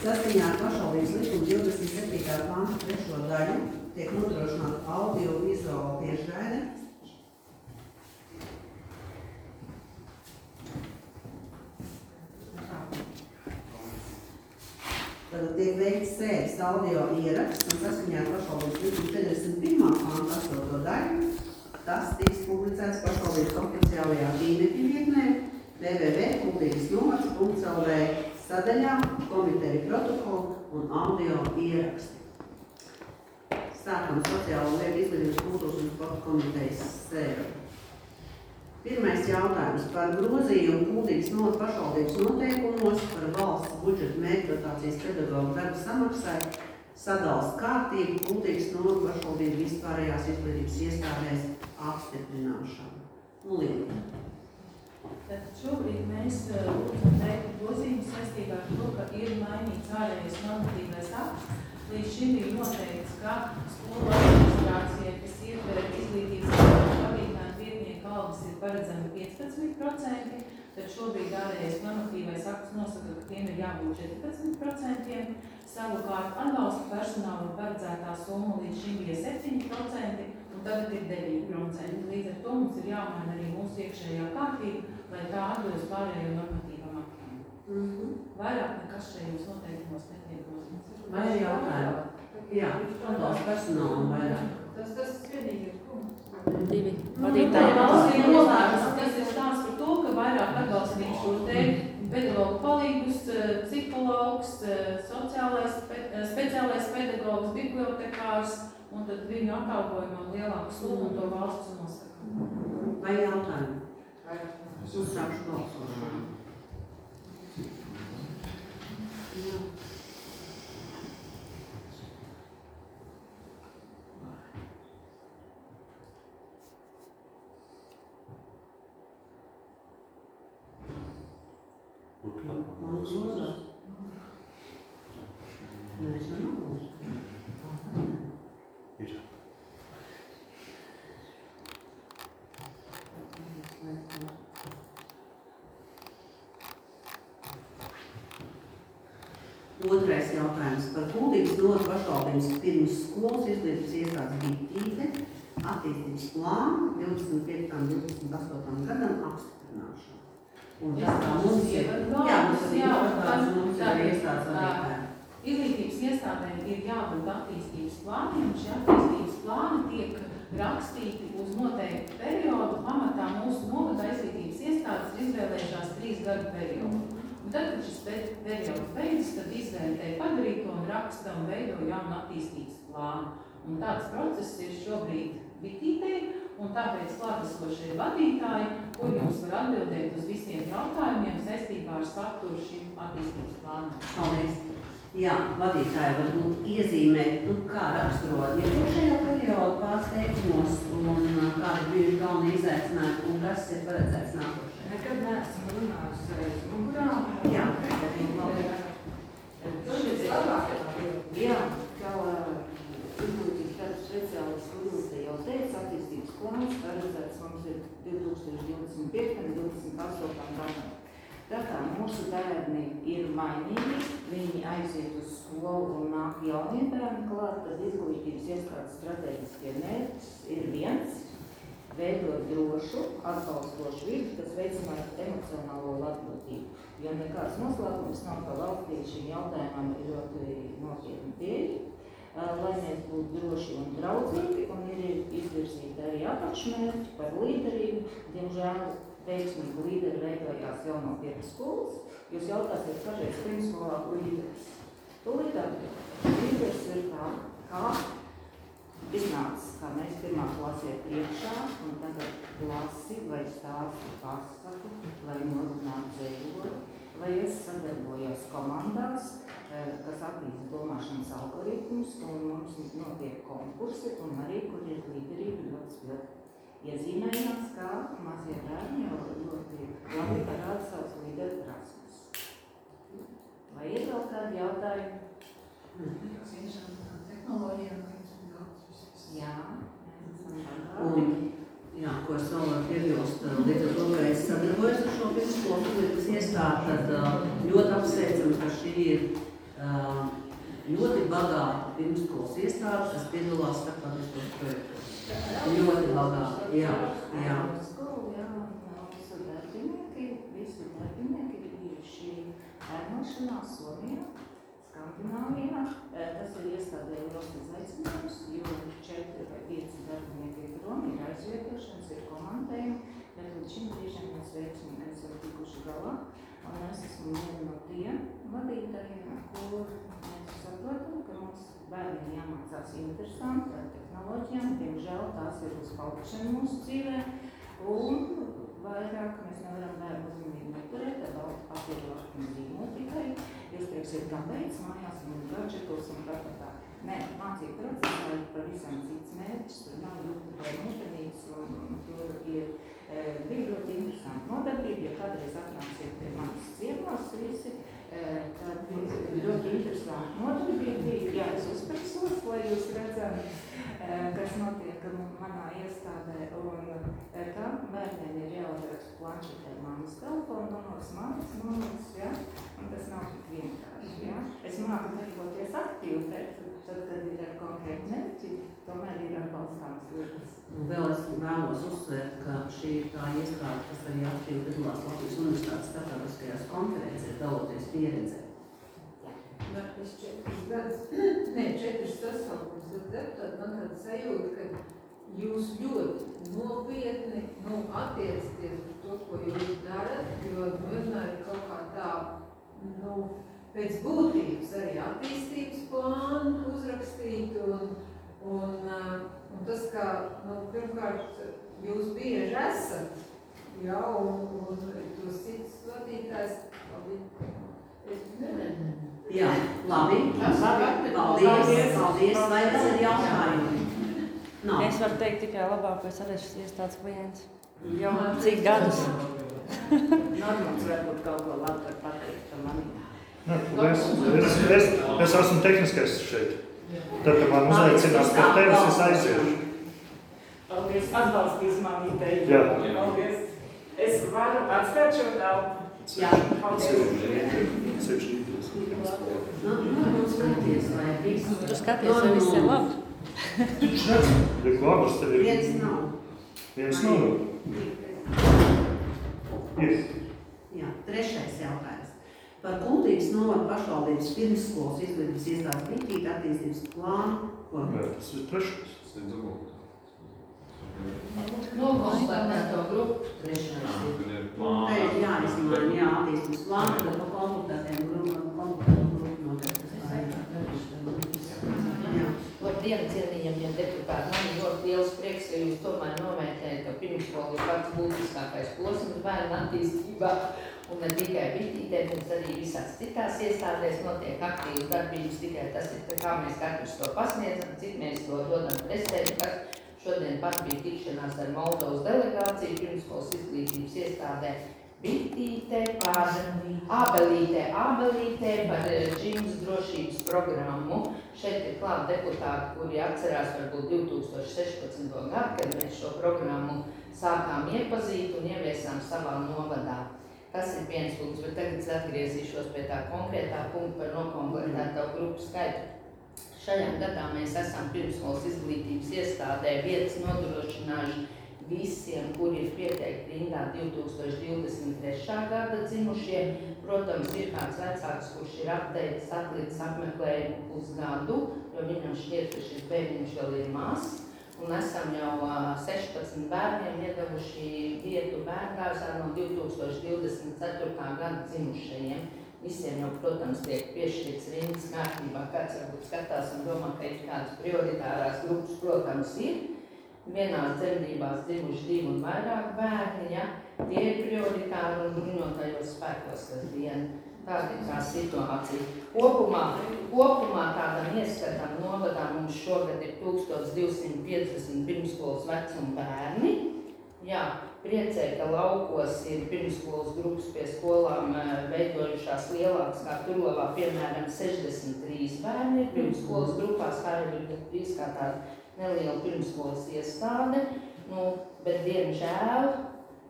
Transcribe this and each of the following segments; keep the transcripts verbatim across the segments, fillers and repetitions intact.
Saskaņā ar pašvaldības likuma divdesmit septītā panta trešo daļu tiek nodrošināta audio-vizuāla tiešraide. Tad tiek veikts sēdes audio ieraksts un saskaņā ar pašvaldības likuma četrdesmit pirmā panta astoto daļu. Tas tiks publicēts pašvaldības oficiālajā tīmekļa vietnē w w w punkt kuldīgas novads punkt l v sadaļā komiteju protokolu un audio ieraksti. Sākam sociālo lietu izglītības kultūras un sporta komitejas sēdi. Pirmais jautājums par grozījumu Kuldīgas novads pašvaldības noteikumos par valsts budžeta mērķdotācijas pedagogu darba samaksai sadales kārtību Kuldīgas novads pašvaldības vispārējās izglītības iestādēs apstiprināšanu. Lūdzu. Tad šobrīd mēs lūdzam veikt grozījumus saistībā ar to, ka ir mainīts ārējais normatīvais akts. Līdz šim bija noteikts, ka skolu administrācija, kas ietver izglītības vadītāju vietnieku algas, ir paredzami piecpadsmit procenti, tad šobrīd ārējais normatīvais akts nosaka, ka tiem ir jābūt četrpadsmit procenti. Savukārt atbalsta personāla paredzētā summa līdz šim bija septiņi procenti, un tagad ir deviņi procenti. Līdz ar to mums ir jāmaina arī mūsu iekšējā kārtība, lai tā atbilst pārējo normatīvam aktiem. Mm -hmm. Vairāk nekas šajos noteikumos netiek grozīts. Vai ir jautājumi? Jā, atbalsta personālam vairāk. Tas tas vienīgi ir ko? Divi vadītāji. Tas ir stāsts par to, ka vairāk atbalstīt šo te pedagogu palīgus, psihologs, sociālais, speciālais pedagogs, bibliotekārs, un tad viņu atalgojumam lielāku summu un to valsts nosaka. Vai jautājumi? Es uzsākšu balsošanu. Man uzlūdās. Mēs jau nav. Ir. Otrais jautājums par Kuldīgas novads pašvaldības pirms skolas izglītības iestādes bitīte attīstības plānu divdesmit piektajam un divdesmit astotajam gadam apstiprināšanu. Un tas tā mums ir, jā, mums ir jāvadās, mums ir iestādes vadītāji. Izglītības iestādēm ir jābūt attīstības plāniem, un šie attīstības plāni tiek rakstīti uz noteiktu periodu. Pamatā mūsu novadā izglītības iestādes ir izvēlējušās trīs gadu periodu. Un tad, kad šis periods beidzas, tad izvērtē padarīto un raksta un veido jaunu attīstības plānu. Un tāds process ir šobrīd bitītei, un tāpēc klātesošie vadītāji, kur jums var atbildēt uz visiem jautājumiem saistībā ar saturu šim attīstības plānam. Paldies. Jā, vadītāji varbūt iezīmēt, nu, kā raksturot iepriekšējā periodu pārsteigumos un kādi bija galvenie izaicinājumi un kas ir paredzēts nākošajā. Nekad neesmu runājusi reiz mugurā. Jā, tad ir labi. Tas ir labāk. Jā, kā izglītības tādu speciālistu uzlūtē jau teica, attīstības plāns paredzēts mums ir divi tūkstoši divdesmit piektajam un divdesmit astotajam gadam. Tā kā mūsu bērni ir mainīgi, viņi aiziet uz skolu un nāk jaunie bērni klāt, tad izglītības iestādes strateģiskie mērķis ir viens – veidot drošu, atbalstošu vidi, kas veicinātu emocionālo labklājību. Jo nekāds noslēpums nav, ka valstī šim jautājumam ir ļoti nopietni pieeja, lai mēs būtu droši un draudzīgi, un ir izvirzīti arī apakšmērķi par līderību. Diemžēl veiksmīgi līderi veidojās jau no pirms skolas. Jūs jautāsiet, kāžreiz pirmsskolā līderis. Tūlīt līderis ir tā, kā iznācis, kā mēs pirmā klasē priekšā, un tagad lasi vai stāstu pasaku, vai norunāt dzējoli, vai es sadarbojos komandās, kas attīsta domāšanas algoritmus, un mums notiek konkursi, un arī, kur ir līderība ļoti spilgti. Iezīmējās, kā mazie bērni jau ļoti labi parāda savus līderu prasmes. Vai ir vēl kādi jautājumi? Tehnoloģijām, jā. Un, jā, ko es vēl varu piebilst, līdz ar to, ka es sadarbojos ar šo pirmsskolu izglītības iestādi, tad ļoti apsveicam, ka šī ir uh, ļoti bagāta pirmskolas iestāde, kas piedalās starptautiskos projektos. Ļoti bagāta, jā, jā. Skolu, jā, un visu darbinieki, visi darbinieki ir bijuši ēnošanās Somijā, Skandināvijā. Tas ir iestādē liels izaicinājums, jo četri vai pieci darbinieki ir prom, ir aizvietošanas, ir komandējumi, bet līdz šim brīžam mēs veiksmīgi esam tikuši galā. Un es esmu viena no tiem vadītājiem, kur mēs saprotam, ka mums bērniem jāmācās interesanti ar tehnoloģijām. Diemžēl tās ir uz paukšanu mūsu dzīvē. Un vairāk mēs nevaram bērnu uzmanību neturēt, ar daudz papīru lakšanu zīmolu tikai. Jūs teiksiet, kāpēc mājās un gadžetos un tā tā tā. Nē, mācību procesā ir pavisam cits mērķis, tur nav ļoti vai mūtenīgs un tur ir e, bija ļoti interesanti nodarbība. Ja kādreiz atnāksiet pie manas ciemos visi, e, tad bija ļoti interesanti nodarbība. Jā, es uzpreksos, lai jūs redzam, e, kas notiek manā iestādē. Un e, tā bērniem ir jāuzraksta planšetē manas telefona numurs, manas numurs, ja? Un tas nav tik vienkārši. Ja? Es māku darboties aktīvi, bet tad, kad ir ar konkrēti mērķi, tomēr ir atbalstāms lietas. Vēl es vēlos uzsvērt, ka šī ir tā iestāde, kas arī aktīvi piedalās Latvijas Universitātes starptautiskajās konferencēs, daloties pieredzē. Bet es četras gadus, ne, četras sasaukums, tad man tāda sajūta, ka jūs ļoti nopietni nu, attiecaties uz to, ko jūs darat, jo vienmēr ir kaut kā tā, nu, pēc būtības arī attīstības plānu uzrakstīt un, un, un tas, kā, nu, pirmkārt, jūs bieži esat, jā, un, un tos citus vadītājs, labi, es nezinu. Jā, labi, paldies, paldies, vai tas ir jautājumi? Nav. Es varu teikt tikai labākais Alešas iestādes klients. Jau cik gadus? Normāls varbūt kaut ko labi var pateikt par mani. Nē, es, es, es, es esmu tehniskais šeit. Tad, kad man uzaicinās par tevis, es aiziešu. Paldies, atbalstīs man ideju. Jā. Paldies. Es varu atstāt šo telpu. Jā. Sevišķi īdus. Nu, nu, skaties, vai viss. Tu skaties, vai viss ir labi? Ja ko abas tev ir? Viens nav. Viens nav. Ir. Jā, trešais jautājums. Par Kuldīgas novada pašvaldības pirmsskolas izglītības iestādes Viķīta attīstības plānu. Ko? Jā, tas ir trešais. Nokonstatēto grupu. Te ir jāizmēr, jā, attīstības plānu, tad pa konsultētiem grupām, konsultētiem grupu noteikti. Jā. Labdien, cienījamie deputāti. Man ir ļoti liels prieks, ka jūs tomēr novērtējat, ka pirmskola ir pats būtiskākais posms bērnu attīstībā. Un ne tikai Viķītē, bet arī visās citās iestādēs notiek aktīvas darbības, tikai tas ir, kā mēs katrs to pasniedzam, cik mēs to dodam prezidentiem. Šodien pat bija tikšanās ar Moldovas delegāciju pirmskolas izglītības iestādē Viķītē par Ābelītē, Ābelītē par džims drošības programmu. Šeit ir klāt deputāti, kuri atcerās varbūt divi tūkstoši sešpadsmito gadu, kad mēs šo programmu sākām iepazīt un ieviesām savā novadā. Tas ir viens punkts, bet tagad es atgriezīšos pie tā konkrētā punkta par nokomplektēto grupu skaitu. Šajā gadā mēs esam pirmskolas izglītības iestādē vietas nodrošinājuši visiem, kuri ir pieteikti rindā divi tūkstoši divdesmit trešā gada dzimušie. Protams, ir kāds vecāks, kurš ir apteicis atlicis apmeklējumu uz gadu, jo viņam šķiet, ka šis bērniņš vēl ir mazs. Un esam jau sešpadsmit bērniem iedevuši vietu bērngārzā no divi tūkstoši divdesmit ceturtā gada dzimušajiem. Visiem jau, protams, tiek piešķirts rindas kārtībā. Kāds varbūt skatās un domā, ka ir kādas prioritārās grupas, protams, ir. Vienās dzemdībās dzimuši divi un vairāk bērni, ja? Tie ir prioritāri un bruņotajos spēkos kas diena. Tāda ir tā situācija. Kopumā, kopumā tādam ieskatam novadā mums šogad ir tūkstoš divsimt piecdesmit pirmskolas vecuma bērni. Jā, priecē, ka laukos ir pirmskolas grupas pie skolām veidojušās lielākas kā Turlovā, piemēram, sešdesmit trīs bērni ir pirmskolas grupās, kā arī ir trīs kā tāda neliela pirmskolas iestāde. Nu, bet diemžēl,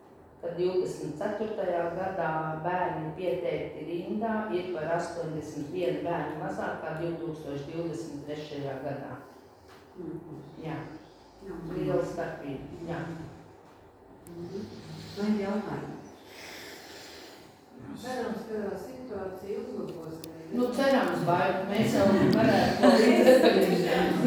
ka divdesmit ceturtajā gadā bērni pieteikti rindā ir par astoņdesmit vienu bērnu mazāk kā divi tūkstoši divdesmit trešajā gadā. Jā, liela starpība. Jā. Vai ir jautājumi? Cerams, ka situācija uzlabosies. Nu, cerams, vai mēs jau varētu palīdzēt.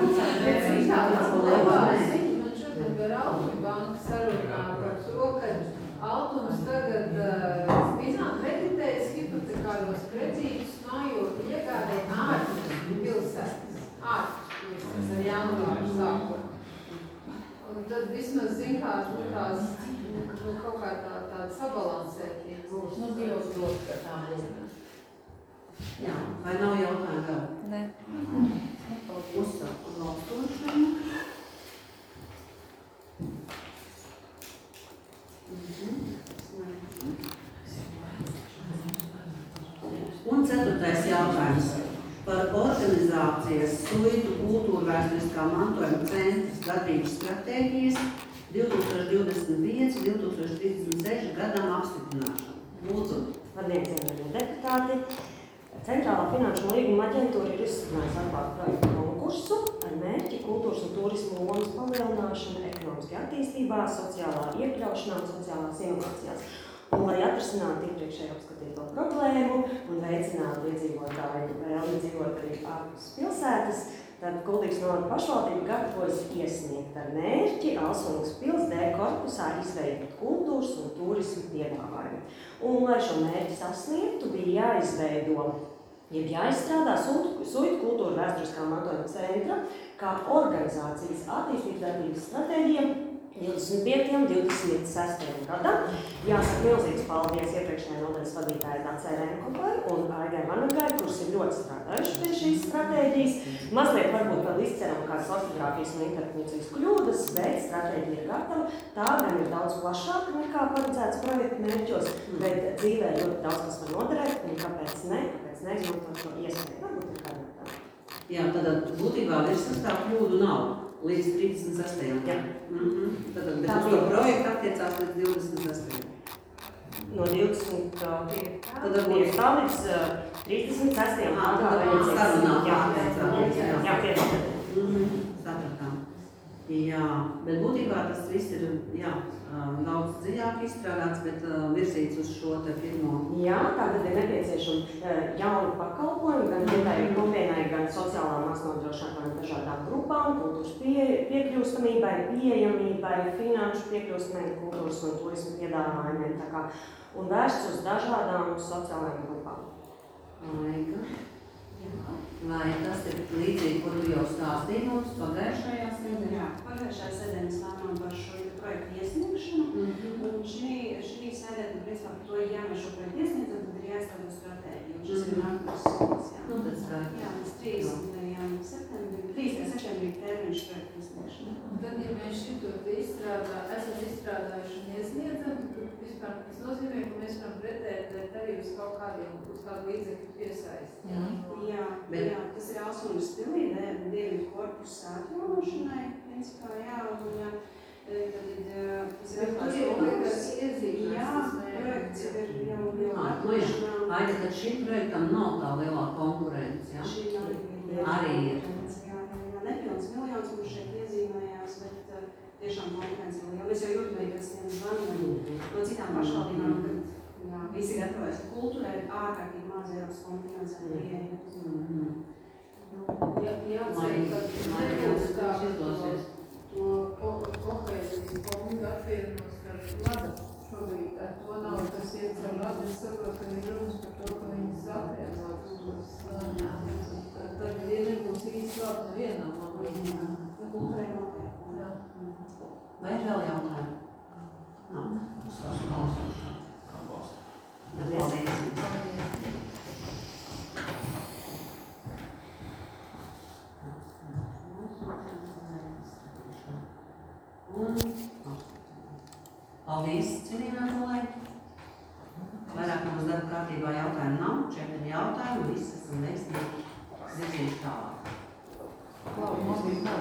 Man šodien gar Altuma banka sarunā par to, ka Altums tagad zināt kreditējas hipotekāros kredītus mājokļu iegādē ārpus pilsētas. Ārpus pilsētas ar janvāru sākot. Un tad vismaz zin kā tās nu, kaut kā tā, tāda sabalansētība būs. Nu, Dievs dod, ka tā būs. Jā, vai nav jautājumu vēl? Nē. Uzsāku balsošanu. Un ceturtais jautājums par organizācijas Suitu kultūra vēsturiskā mantojuma centras darbības stratēģijas divi tūkstoši divdesmit pieci līdz divi tūkstoši trīsdesmit seši gadam apstiprināšanu. Lūdzu. Labdien, cienījamie deputāti! Centrālā finanšu un līguma aģentūra ir izsludinājusi atklātu projektu konkursu ar mērķi kultūras un turisma lomas palielināšanu ekonomiskajā attīstībā, sociālā iekļaušanā un sociālās inovācijās. Un, lai atrisinātu iepriekšēji apskatīto problēmu un veicinātu iedzīvotāju vēlmi dzīvot arī ārpus pilsētas, tad Kuldīgas novada pašvaldība gatavojas iesniegt ar mērķi Alsongas pils D korpusā izveidot kultūras un turismu piedāvājumu. Un, lai šo mērķi sasniegtu, bija jāizveido, jeb jāizstrādā Suitu kultūra vēsturiskā mantojuma centra kā organizācijas attīstības darbības stratēģija divdesmit piektajam līdz divdesmit sestajam gadam. Jāsaka milzīgs paldies iepriekšējai nodaļas vadītājai Dacei Renkopai un Aigai Vanagai, kuras ir ļoti strādājuši pie šīs stratēģijas. Mazliet varbūt vēl izceram kādas ortogrāfijas un interpretācijas kļūdas, bet stratēģija ir gatava. Tā gan ir daudz plašāka nekā paredzēts projekta mērķos, bet dzīvē ļoti daudz kas var noderēt, un kāpēc ne, kāpēc neizmantot šo iespēju. Varbūt ir kādā tā. Jā, tad būtībā virsrakstā kļūdu nav. Līdz trīsdesmit sestajam. Jā. Mm-hmm. Tad, bet uz to projektu attiecās līdz divdesmit sestajam. No divdesmit piektajā Tad varbūt tā līdz trīsdesmit sestajam. Ā, tad varbūt sarunā attiecās. Jā, jā, jā. Mm-hmm. Sapratām. Jā, bet būtībā tas viss ir, jā, daudz dziļāk izstrādāts, bet virzīts uz šo te pirmo. Jā, tātad ir nepieciešama jauna pakalpojuma gan vietējai kopienai, gan sociālām māksnodrošinātām dažādām grupām, kultūras pie, piekļūstamībai, pieejamībai, finanšu piekļūstamībai, kultūras un turismu piedāvājumiem, tā kā, un vērsts uz dažādām sociālajām grupām. Aiga. Vai tas ir līdzīgi, ko tu jau stāstīji mums pagājušajā sēdē? Jā, pagājušajā sēdē mēs lēmām par šo projektu iesniegšanu. Mm-hmm. Un šī, šī sēdē, tad, principā, par to, ja mēs šo projektu iesniedzam, tad ir jāizstrādā stratēģija. Un šis ir nākamais solis, jā. Nu, tas kā. Jā, mēs trīsdesmitajam septembrī, trīsdesmitajam septembrī termiņš projektu iesniegšanu. Tad, ja mēs šito izstrādā, esam izstrādājuši un iesniedzam, tad vispār tas nozīmē, ka mēs varam pretendēt arī uz kaut kādiem, uz kādu līdzekļu piesaisti. Jā. Jā, Bet- jā, tas ir Alsongas stilī, dienu korpusa atjaunošanai, principā, jā, un jā, tad ir, tas ir Tas ir obligāts iezīmēs, jā, tas ne- projekts jau ir jau jau Ah, nu jā. Aida, tad šim projektam nav tā lielā konkurence, jā? Šī nav Arī ir. Jā, jā, jā, nepilns miljons, kurš šeit iezīmējās, bet uh, tiešām konkurence ir liela. Mēs jau jūtamīgi pēc tiem zvaniem no citām pašvaldībām, kad jā, visi gatavojas kultūrai, bet ārkārtīgi maz Eiropas fondu finansējumu pieeja. Mm-hmm. Jā, jāceļ, ka nebūs tā, ka izdosies. to ko- kohēzijas fondu apvienot ar Lada šobrīd. Ar to nav, kas iet ar Ladu. Es saprotu, ka ir runas par to, ka viņas apvienot tos. Tad tad ir nebūs īsti labi nevienam, man liekas. Kultūrai noteikti. Jā. Vai ir vēl jautājumi? Nav. Uzstāšu balsošanu. Paldies. Un paldies, cienījamie kolēģi. Vairāk mums darba kārtībā jautājumu nav, četri jautājumi, visi esam veiksmīgi virzījuši tālāk. Labi, mums bija